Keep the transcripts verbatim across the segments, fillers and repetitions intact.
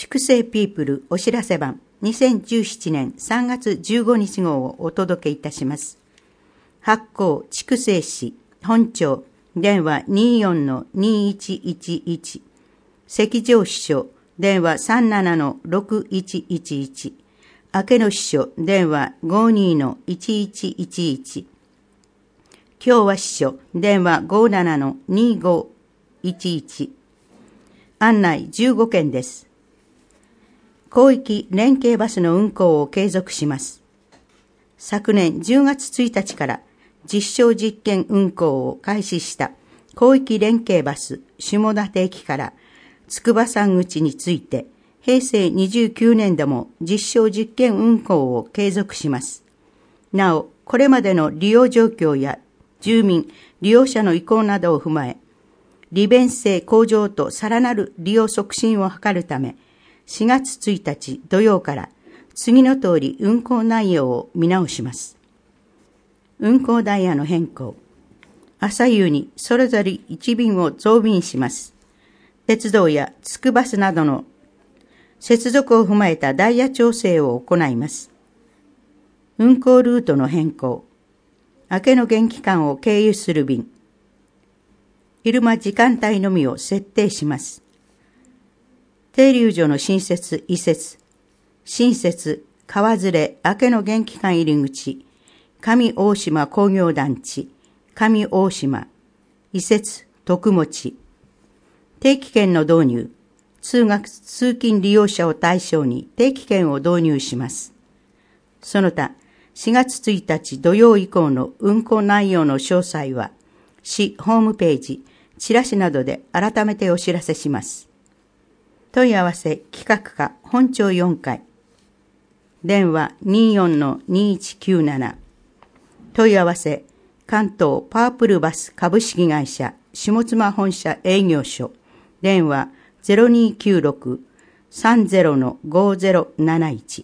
畜生ピープルお知らせ版にせんじゅうななねんさんがつじゅうごにち号をお届けいたします。発行畜生誌本庁電話 にじゅうよんのにいちいちいち 関上支所電話 さんじゅうななのろくいちいちいち 明野支所電話 ごじゅうにのいちいちいちいち 共和支所電話 ごじゅうななのにごいちいち 案内じゅうごけんです。広域連携バスの運行を継続します。昨年じゅうがつついたちから実証実験運行を開始した広域連携バス下館駅から筑波山口についてへいせいにじゅうきゅうねん度も実証実験運行を継続します。なお、これまでの利用状況や住民、利用者の意向などを踏まえ、利便性向上とさらなる利用促進を図るため、しがつついたち土曜から次の通り運行内容を見直します。運行ダイヤの変更。朝夕にそれぞれいちびんを増便します。鉄道やつくバスなどの接続を踏まえたダイヤ調整を行います。運行ルートの変更。明けの元気間を経由する便。昼間時間帯のみを設定します。停留所の新設、移設、新設、川連、明けの元気館入り口、上大島工業団地、上大島、移設、徳持、定期券の導入、通学、通勤利用者を対象に定期券を導入します。その他、しがつついたち土曜以降の運行内容の詳細は、市ホームページ、チラシなどで改めてお知らせします。問い合わせ企画課本庁よんかい電話 にじゅうよんのにいちきゅうなな 問い合わせ関東パープルバス株式会社下妻本社営業所電話 ゼロにきゅうろく さんゼロのごゼロなないち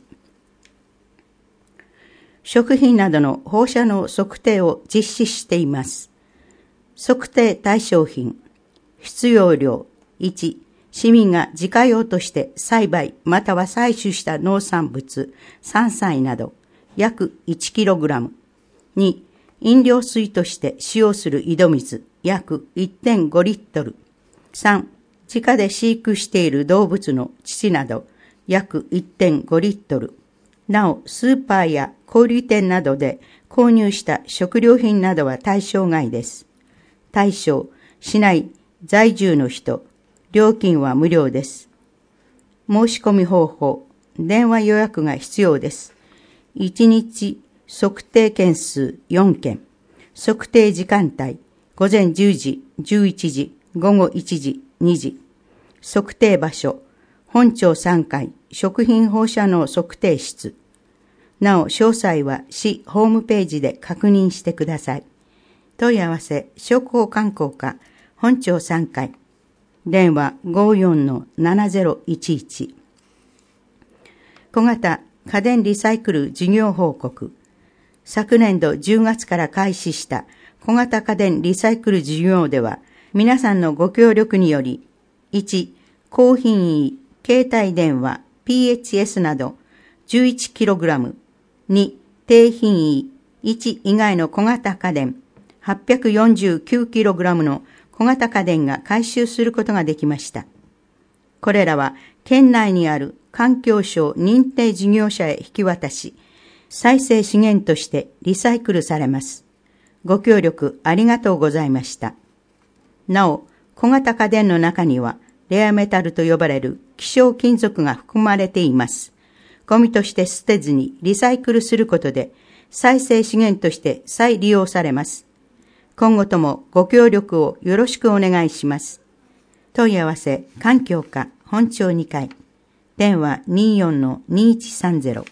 食品などの放射能測定を実施しています。測定対象品必要量いち市民が自家用として栽培または採取した農産物、山菜など約 いちキログラム。に、飲料水として使用する井戸水約 いってんごリットル。さん、自家で飼育している動物の乳など約 いってんごリットル。なお、スーパーや小売店などで購入した食料品などは対象外です。対象、市内在住の人、料金は無料です。申し込み方法、電話予約が必要です。いちにち測定件数よんけん、測定時間帯、ごぜんじゅうじ、じゅういちじ、ごごいちじ、にじ。測定場所、本庁さんかい、食品放射能測定室。なお、詳細は市ホームページで確認してください。問い合わせ、商工観光課、本庁さんかい。電話 ごじゅうよんのななゼロいちいち。小型家電リサイクル事業報告。昨年度じゅうがつから開始した小型家電リサイクル事業では、皆さんのご協力により、いち、高品位携帯電話 ピーエイチエス など じゅういちキログラム、に、低品位いち以外の小型家電はっぴゃくよんじゅうきゅうキログラムの小型家電が回収することができました。これらは県内にある環境省認定事業者へ引き渡し、再生資源としてリサイクルされます。ご協力ありがとうございました。なお、小型家電の中にはレアメタルと呼ばれる希少金属が含まれています。ゴミとして捨てずにリサイクルすることで再生資源として再利用されます。今後ともご協力をよろしくお願いします。問い合わせ、環境課本庁にかい。電話 にじゅうよんのにいちさんゼロ。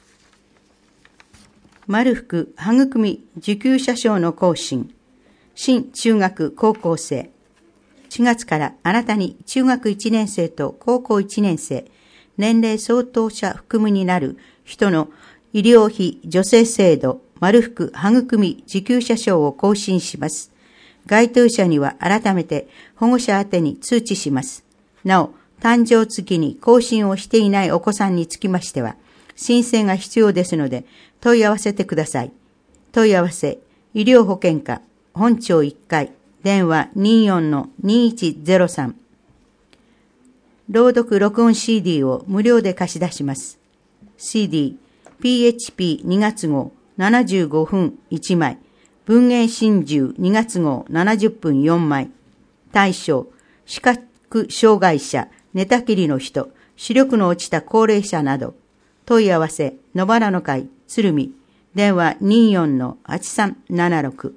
丸福育み受給者証の更新。新中学高校生。しがつからあなたに中学いちねん生と高校いちねん生、年齢相当者含むになる人の医療費助成制度、丸福育み受給者証を更新します。該当者には改めて保護者宛てに通知します。なお、 誕生月に更新をしていないお子さんにつきましては、申請が必要ですので、問い合わせてください。問い合わせ、医療保険課、本庁いっかい、電話 にじゅうよんのにいちゼロさん。朗読録音 シーディー を無料で貸し出します。シーディー、ピーエイチピーに 月号ななじゅうごふんいちまい、文芸真珠に月号ななじゅっぷんよんまい。対象、視覚障害者、寝たきりの人、視力の落ちた高齢者など。問い合わせ、野原の会、鶴見、電話 にじゅうよんのはちさんななろく。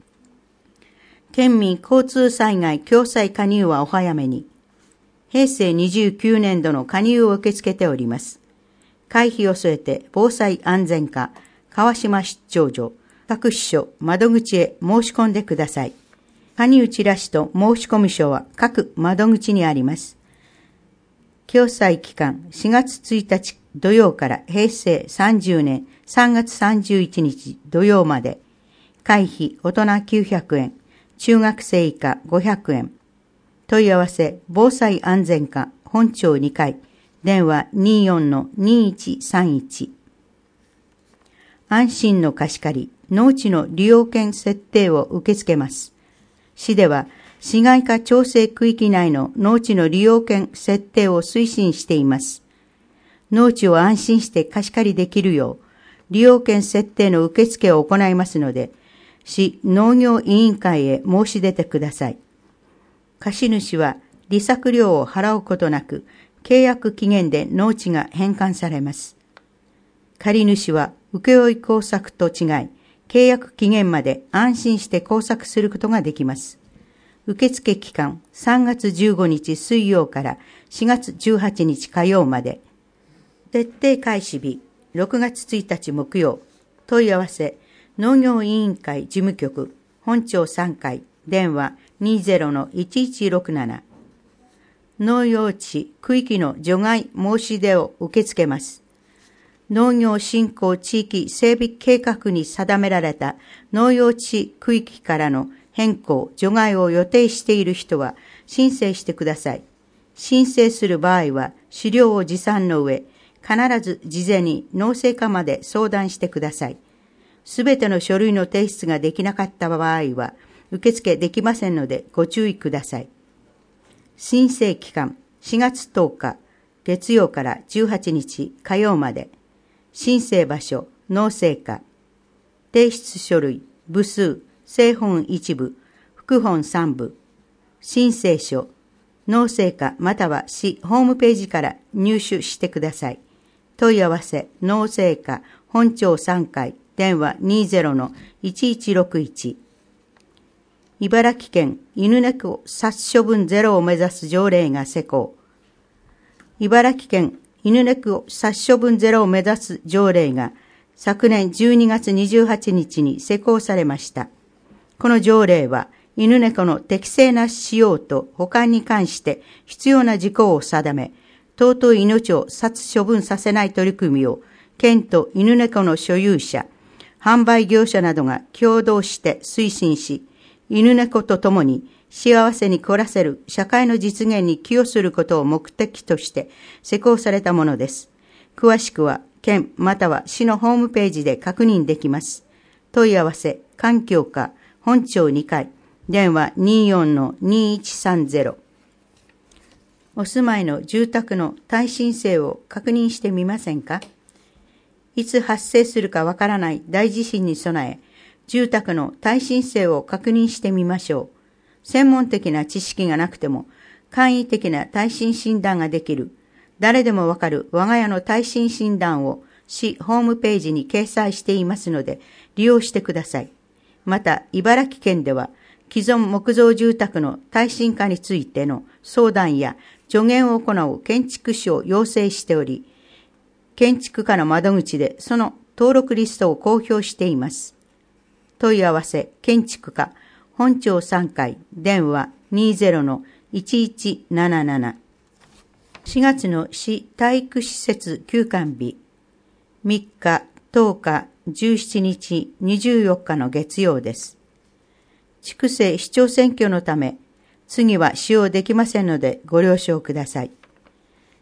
県民交通災害共済加入はお早めに。へいせいにじゅうきゅうねんどの加入を受け付けております。会費を添えて防災安全課、川島出張所、各支所、窓口へ申し込んでください。加入チラシと申し込み書は各窓口にあります。共済期間しがつついたち土曜からへいせいさんじゅうねんさんがつさんじゅういちにち土曜まで。会費大人きゅうひゃくえん、中学生以下ごひゃくえん。問い合わせ、防災安全課、本庁にかい、電話 にじゅうよんのにいちさんいち。安心の貸し借り、農地の利用権設定を受け付けます。市では、市街化調整区域内の農地の利用権設定を推進しています。農地を安心して貸し借りできるよう、利用権設定の受付を行いますので、市農業委員会へ申し出てください。貸主は利息料を払うことなく、契約期限で農地が返還されます。借主は請負工作と違い、契約期限まで安心して工作することができます。受付期間さんがつじゅうごにち水曜からしがつじゅうはちにち火曜まで。徹底開始日ろくがつついたち木曜。問い合わせ農業委員会事務局本庁さんかい、電話 にじゅうのいちいちろくなな。農用地区域の除外申し出を受け付けます。農業振興地域整備計画に定められた農用地区域からの変更除外を予定している人は申請してください。申請する場合は資料を持参の上、必ず事前に農政課まで相談してください。すべての書類の提出ができなかった場合は受付できませんのでご注意ください。申請期間しがつとおか月曜からじゅうはちにち火曜まで。申請場所農政課。提出書類部数正本一部副本三部。申請書農政課または市ホームページから入手してください。問い合わせ農政課本庁さんかい、電話 にじゅうのいちいちろくいち。茨城県犬猫殺処分ゼロを目指す条例が施行。茨城県犬猫殺処分ゼロを目指す条例が昨年じゅうにがつにじゅうはちにちに施行されました。この条例は犬猫の適正な使用と保管に関して必要な事項を定め、尊い命を殺処分させない取り組みを県と犬猫の所有者、販売業者などが共同して推進し、犬猫と共に幸せに暮らせる社会の実現に寄与することを目的として施行されたものです。詳しくは県または市のホームページで確認できます。問い合わせ環境課本庁にかい、電話 にじゅうよんのにいちさんゼロ。お住まいの住宅の耐震性を確認してみませんか？いつ発生するかわからない大地震に備え、住宅の耐震性を確認してみましょう。専門的な知識がなくても簡易的な耐震診断ができる、誰でもわかる我が家の耐震診断を市ホームページに掲載していますので利用してください。また茨城県では既存木造住宅の耐震化についての相談や助言を行う建築士を要請しており、建築課の窓口でその登録リストを公表しています。問い合わせ建築課本庁さんかい、電話 にじゅうのいちいちなななな。しがつの市体育施設休館日、みっか、とおか、じゅうしちにち、にじゅうよっかの月曜です。地区制市長選挙のため、次は使用できませんのでご了承ください。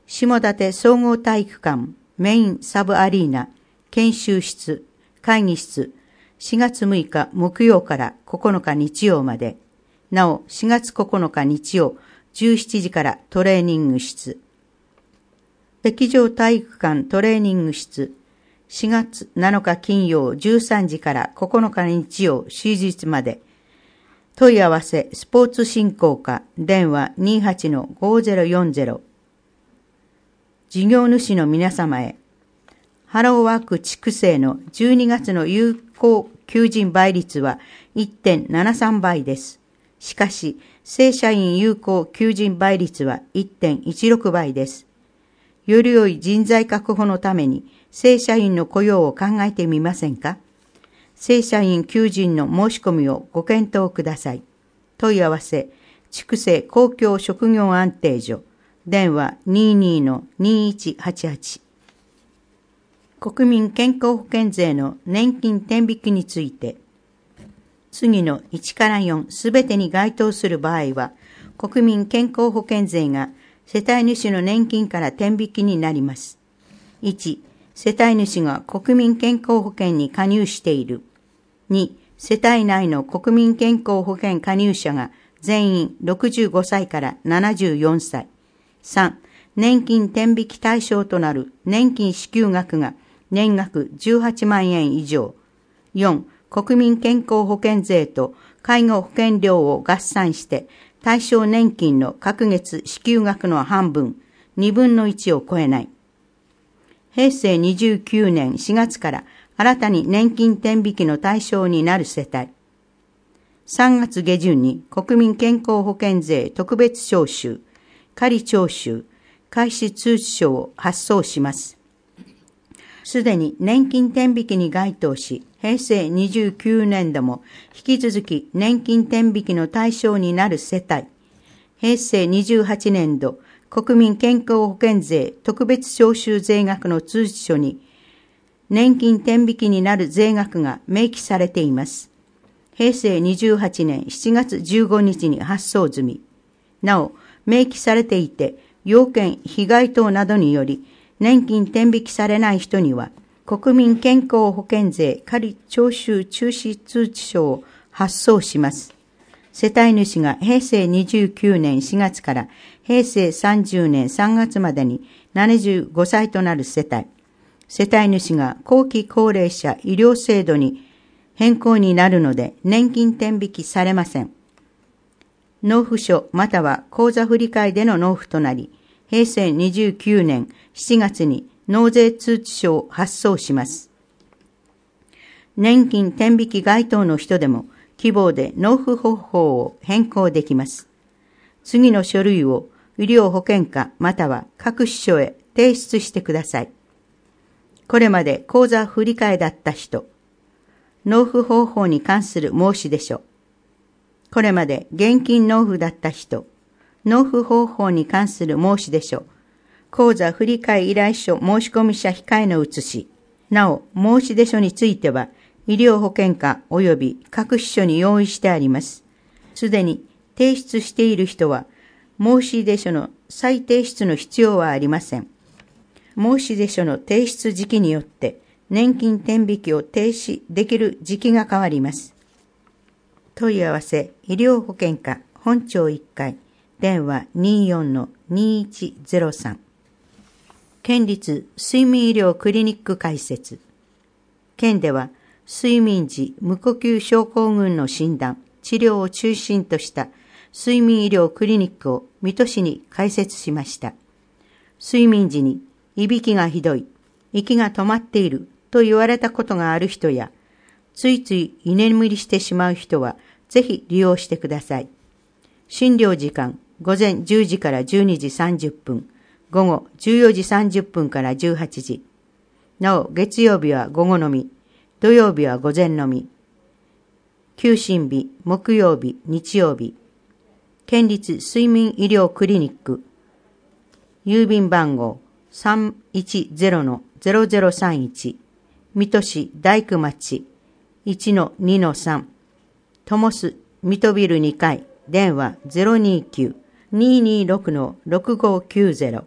下館総合体育館メインサブアリーナ研修室会議室しがつむいか木曜からここのか日曜まで。なおしがつここのか日曜じゅうしちじからトレーニング室。石上体育館トレーニング室しがつなのか金曜じゅうさんじからここのか日曜終日まで。問い合わせスポーツ振興課電話 にーはちのごーぜろよんぜろ。事業主の皆様へ、ハローワーク地区生のじゅうにがつの有効求人倍率は いってんななさんばいです。しかし、正社員有効求人倍率は いってんいちろくばいです。より良い人材確保のために、正社員の雇用を考えてみませんか？正社員求人の申し込みをご検討ください。問い合わせ、筑西公共職業安定所、電話 にーにーのにーいちはちはち。国民健康保険税の年金天引きについて、次のいちからよんすべてに該当する場合は、国民健康保険税が世帯主の年金から天引きになります。いち、世帯主が国民健康保険に加入している。に、世帯内の国民健康保険加入者が全員ろくじゅうごさいからななじゅうよんさい。さん、年金天引き対象となる年金支給額が年額じゅうはちまんえん以上。よん、国民健康保険税と介護保険料を合算して対象年金の各月支給額の半分、にぶんのいちを超えない。へいせいにじゅうきゅうねんしがつから新たに年金天引きの対象になる世帯。さんがつげじゅんに国民健康保険税特別徴収、仮徴収、開始通知書を発送します。すでに年金天引きに該当し、へいせいにじゅうきゅうねんども引き続き年金天引きの対象になる世帯。へいせいにじゅうはちねんど国民健康保険税特別徴収税額の通知書に年金天引きになる税額が明記されています。へいせいにじゅうはちねんしちがつじゅうごにちに発送済み。なお、明記されていて、要件、被害等などにより、年金天引きされない人には、国民健康保険税仮徴収中止通知書を発送します。世帯主がへいせいにじゅうきゅうねんしがつからへいせいさんじゅうねんさんがつまでにななじゅうごさいとなる世帯。世帯主が後期高齢者医療制度に変更になるので年金天引きされません。納付書または口座振替での納付となり、へいせいにじゅうきゅうねんしちがつに納税通知書を発送します。年金天引き該当の人でも希望で納付方法を変更できます。次の書類を医療保険課または各支所へ提出してください。これまで口座振替だった人、納付方法に関する申し出書、これまで現金納付だった人、納付方法に関する申し出書、口座振替依頼書申込者控えの写し、なお申し出書については医療保険課及び各支所に用意してあります。すでに提出している人は申し出書の再提出の必要はありません。申し出書の提出時期によって年金天引きを停止できる時期が変わります。問い合わせ医療保険課本庁いっかい電話 にーよんのにーいちゼロさん。県立睡眠医療クリニック開設。県では睡眠時無呼吸症候群の診断、治療を中心とした睡眠医療クリニックを水戸市に開設しました。睡眠時にいびきがひどい、息が止まっていると言われたことがある人や、ついつい居眠りしてしまう人は、ぜひ利用してください。診療時間、ごぜんじゅうじからじゅうにじさんじゅっぷん、午後じゅうよじさんじゅっぷんからじゅうはちじ。なお、月曜日は午後のみ、土曜日は午前のみ。休診日、木曜日、日曜日。県立睡眠医療クリニック。郵便番号 さんいちゼロのゼロゼロさんいち。水戸市大工町 いちのにのさん。トモス水戸ビルにかい。電話 ゼロにきゅう にーにーろくのろくごきゅうゼロ。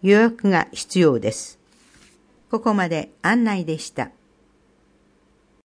予約が必要です。ここまで案内でした。